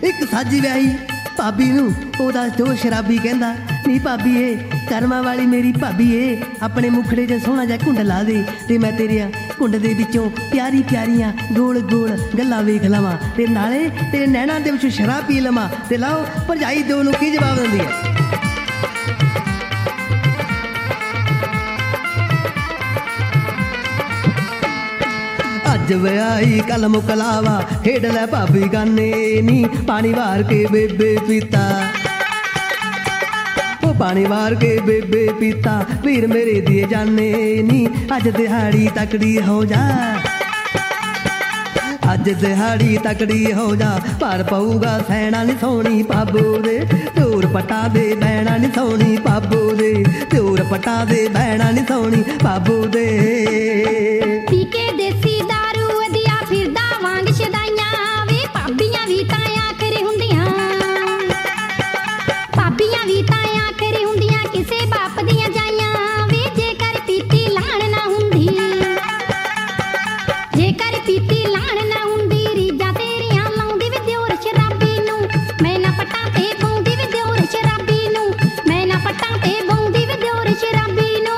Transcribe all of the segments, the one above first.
ਇੱਕ ਸੱਜ ਵਿਆਹੀ ਭਾਬੀ ਨੂੰ ਉਹਦਾ ਜੋ ਸ਼ਰਾਬੀ ਕਹਿੰਦਾ, ਨੀ ਭਾਬੀਏ ਕਰਮਾਂ ਵਾਲੀ ਮੇਰੀ ਭਾਬੀਏ, ਆਪਣੇ ਮੁਖੜੇ 'ਚ ਸੋਹਣਾ ਜਿਹਾ ਘੁੰਡ ਲਾ ਦੇ ਤੇ ਮੈਂ ਤੇਰੀਆਂ ਘੁੰਡ ਦੇ ਵਿੱਚੋਂ ਪਿਆਰੀ ਪਿਆਰੀਆਂ ਗੋਲ ਗੋਲ ਗੱਲਾਂ ਵੇਖ ਲਵਾਂ ਤੇ ਨਾਲੇ ਤੇਰੇ ਨੈਣਾਂ ਦੇ ਵਿੱਚੋਂ ਸ਼ਰਾਬ ਪੀ ਲਵਾਂ। ਤੇ ਲਾਓ ਭਰਜਾਈ ਦੋ ਨੂੰ ਕੀ ਜਵਾਬ ਦਿੰਦੀ ਹੈ। ਅੱਜ ਵਿਆਹੀ ਕੱਲ ਮੁਕਲਾਵਾ, ਖੇਡ ਲੈ ਭਾਬੀ ਗਾਨੇ ਨੀ, ਪਾਣੀ ਵਾਰ ਕੇ ਬੇਬੇ ਪੀਤਾ, ਉਹ ਪਾਣੀ ਵਾਰ ਕੇ ਬੇਬੇ ਪੀਤਾ, ਵੀਰ ਮੇਰੇ ਦੀਏ ਜਾਨੇ ਨੀ, ਅੱਜ ਦਿਹਾੜੀ ਤਕੜੀ ਹੋ ਜਾ, ਅੱਜ ਦਿਹਾੜੀ ਤਕੜੀ ਹੋ ਜਾ, ਪਰ ਪਊਗਾ ਸੈਣਾ ਨੀ ਸੋਹਣੀ ਪਾਬੋ ਦੇ, ਚੋਰ ਪਟਾ ਦੇ ਬੈਣਾ ਨੀ ਸੋਹਣੀ ਪਾਬੋ ਦੇ, ਚੋਰ ਪਟਾ ਦੇ ਬੈਣਾ ਨੀ ਸੋਹਣੀ ਪਾਬੋ ਦੇ। ਪੀ ਕੇ ਦੇਸੀ ਦਾਰੂ ਵਧੀਆ ਫਿਰਦਾ ਵਾਂਗ ਸ਼ਦਾਈਆਂ ਵੇ, ਭਾਬੀਆਂ ਵੀ ਤਾਂ ਆਖਰ ਹੁੰਦੀਆਂ, ਭਾਬੀਆਂ ਵੀ ਤਾਂ ਆਖਰ ਹੁੰਦੀਆਂ, ਕਿਸੇ ਬਾਪ ਦੀਆਂ ਜਾਈਆਂ ਵੇ, ਜੇਕਰ ਪੀਤੀ ਲਾਣ ਨਾ ਹੁੰਦੀ, ਜੇਕਰ ਪੀਤੀ ਲਾਣ ਨਾ ਹੁੰਦੀ, ਰੀਜਾਂ ਤੇਰੀਆਂ ਲਾਉਂਦੀ ਵੇ ਦਿਓਰ ਸ਼ਰਾਬੀ ਨੂੰ, ਮੈਂ ਨਾ ਪੱਟਾਂ ਤੇ ਪਾਉਂਦੀ ਵੇ ਦਿਓਰ ਸ਼ਰਾਬੀ ਨੂੰ, ਮੈਂ ਨਾ ਪੱਟਾਂ ਤੇ ਪਾਉਂਦੀ ਵੇ ਦਿਓਰ ਸ਼ਰਾਬੀ ਨੂੰ।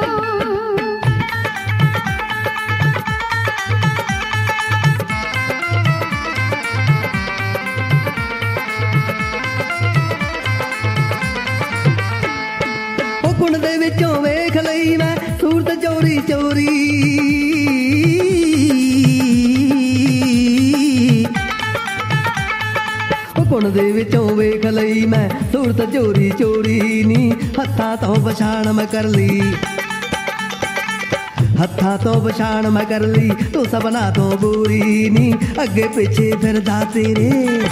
ਕੁੰਡ ਦੇ ਵਿੱਚੋਂ ਵੇਖ ਲਈ ਮੈਂ ਸੂਰਤ ਚੋਰੀ ਚੋਰੀ, ਕੁੰਡ ਦੇ ਵਿੱਚੋਂ ਵੇਖ ਲਈ ਮੈਂ ਸੂਰਤ ਚੋਰੀ ਚੋਰੀ ਨੀ, ਹੱਥਾਂ ਤੋਂ ਪਛਾਣ ਮੈਂ ਕਰ ਲਈ, ਹੱਥਾਂ ਤੋਂ ਪਛਾਣ ਮੈਂ ਕਰ ਲਈ, ਤੂੰ ਸਭਨਾ ਤੋਂ ਬੁਰੀ ਨੀ, ਅੱਗੇ ਪਿੱਛੇ ਫਿਰਦਾ ਤੇਰੇ,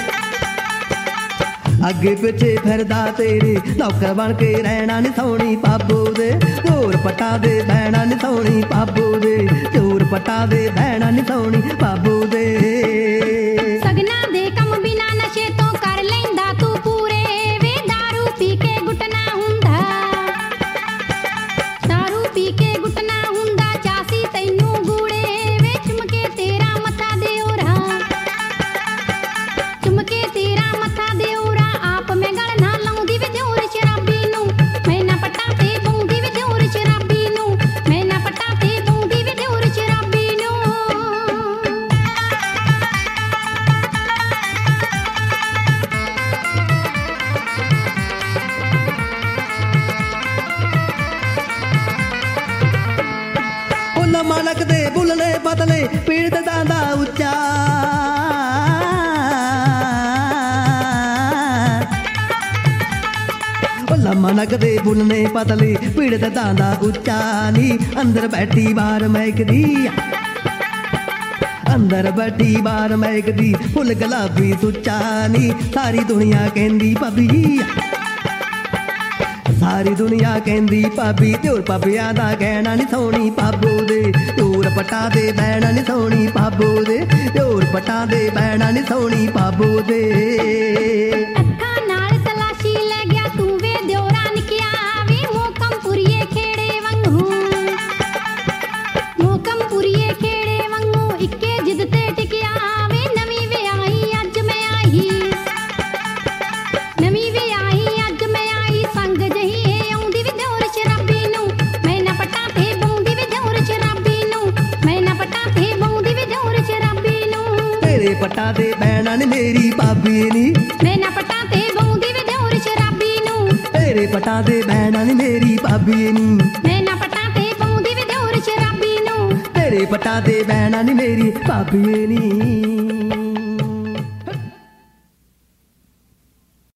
ਅੱਗੇ ਪਿੱਛੇ ਫਿਰਦਾ ਤੇਰੇ, ਨੌਕਰ ਬਣ ਕੇ ਰਹਿਣਾ ਨੀ ਸੋਹਣੀ ਪਾਬੋ ਦੇ, ਚੋਰ ਪਟਾ ਦੇ ਬਹਿਣਾ ਨੀ ਸੋਹਣੀ ਪਾਬੋ ਦੇ, ਚੋਰ ਪਟਾ ਦੇ ਬਹਿਣਾ ਨੀ ਸੋਹਣੀ ਪਾਬੋ ਦੇ। ਸਗਨਾਂ ਦੇ ਕੰਮ ਬਿਨਾ ਨਸ਼ੇ ਤੋਂ ਕਰ ਲੈਂਦਾ ਤੂੰ ਪੂਰੇ ਵੇ, ਦਾਰੂ ਪੀ ਕੇ ਗੁੱਟਣਾ ਹੁੰਦਾ, ਦਾਰੂ ਪੀ ਕੇ ਗੁੱਟਣਾ ਹੁੰਦਾ, ਚਾਸੀ ਤੈਨੂੰ ਗੂੜੇ ਵੇ, ਚੁਮਕੇ ਤੇਰਾ ਮੱਥਾ ਦੇ ਓਰਾ, ਚੁਮਕੇ ਤੇਰਾ ਮੱਥਾ ਦੇ ਓਰਾ, ਆਪ ਮੈਂ ਗਲ ਨਾ ਲਾਉਂਦੀ ਵੇ ਦਿਓਰ ਸ਼ਰਾਬੀ ਨੂੰ, ਮੈਂ ਨਾ ਪੱਟਾਂ ਤੇ ਪਾਉਂਦੀ ਵੇ ਦਿਓਰ ਸ਼ਰਾਬੀ ਨੂੰ, ਮੈਂ ਨਾ ਪੱਟਾਂ ਤੇ ਪਾਉਂਦੀ ਵੇ ਦਿਓਰ ਸ਼ਰਾਬੀ ਨੂੰ। ਬੁੱਲ ਮਾਲਕ ਦੇ ਬੁੱਲਨੇ ਬਦਲੇ, ਪੀੜ ਦਾ ਉੱਚਾ, ਮਨਕ ਦੇ ਬੁੱਲਨੇ ਪਤਲੇ, ਪੀੜ ਦਾ ਉੱਚਾ ਨੀ, ਅੰਦਰ ਬੈਠੀ ਬਾਹਰ ਮਹਿਕਦੀ, ਅੰਦਰ ਬੈਠੀ ਬਾਹਰ ਮਹਿਕਦੀ, ਫੁੱਲ ਗੁਲਾਬੀ ਸੁੱਚਾ ਨੀ, ਸਾਰੀ ਦੁਨੀਆ ਕਹਿੰਦੀ ਭਾਬੀ, ਸਾਰੀ ਦੁਨੀਆ ਕਹਿੰਦੀ ਭਾਬੀ, ਦਿਓਰ ਭਾਬੀਆਂ ਦਾ ਕਹਿਣਾ ਨੀ ਸੋਹਣੀ ਪਾਬੋ ਦੇ, ਚੋਰ ਪਟਾ ਦੇ ਬਹਿਣਾ ਨੀ ਸੋਹਣੀ ਪਾਬੋ ਦੇ, ਚੋਰ ਪਟਾ ਦੇ ਬਹਿਣਾ ਨੀ ਸੋਹਣੀ ਪਾਬੋ ਦੇ। ਅੱਖਾਂ ਨਾਲ ਤਲਾਸ਼ੀ ਲੈ ਗਿਆ ਤੂੰ ਵੇ ਦਿਓਰਾ ਨਿਕਿਆ ਵੇ, ਮੋਕਮਪੁਰੀਏ ਖੇੜੇ ਵਾਂਗੂ, ਮੋਕਮਪੁਰੀਏ ਖੇੜੇ ਵਾਂਗੂ, ਇੱਕੇ ਜਿੱਦ ਤੇ ਟਿਕਿਆ ਵੇ, ਨਵੀਂ ਵਿਆਹੀ ਅੱਜ ਮੈਂ ਆਈ, ਨਵੀਂ ਵਿਆਹੀ ਅੱਜ ਮੈਂ ਆਈ, ਸੰਗ ਜਹੀ ਆਉਂਦੀ ਵੇ ਦਿਓਰ ਸ਼ਰਾਬੀ ਨੂੰ, ਮੈਂ ਨਾ ਪੱਟਾਂ ਤੇ ਪਾਉਂਦੀ ਵੇ ਦਿਓਰ ਸ਼ਰਾਬੀ ਨੂੰ, ਮੈਂ ਨਾ ਪੱਟਾਂ ਤੇ ਪਾਉਂਦੀ ਵੇ ਦਿਓਰ ਸ਼ਰਾਬੀ ਨੂੰ। ਤੇਰੇ ਪੱਟਾ ਦੇ ਬਹਿਣਾ ਨੀ ਮੇਰੀ ਭਾਬੀ ਨੀ, ਮੈਂ ਨਾ ਪੱਟਾਂ ਤੇ ਪਾਉਂਦੀ ਵੇ ਦਿਓਰ ਸ਼ਰਾਬੀ ਨੂੰ, ਤੇਰੇ ਪੱਟਾ ਦੇ ਬਹਿਣਾ ਨੀ ਮੇਰੀ ਭਾਬੀ ਨੀ, ਮੈਂ ਨਾ ਪੱਟਾਂ ਤੇ ਪਾਉਂਦੀ ਵੇ ਦਿਓਰ ਸ਼ਰਾਬੀ ਨੂੰ, ਤੇਰੇ ਪੱਟਾ ਦੇ ਬਹਿਣਾ ਨੀ ਮੇਰੀ ਭਾਬੀ ਨੀ।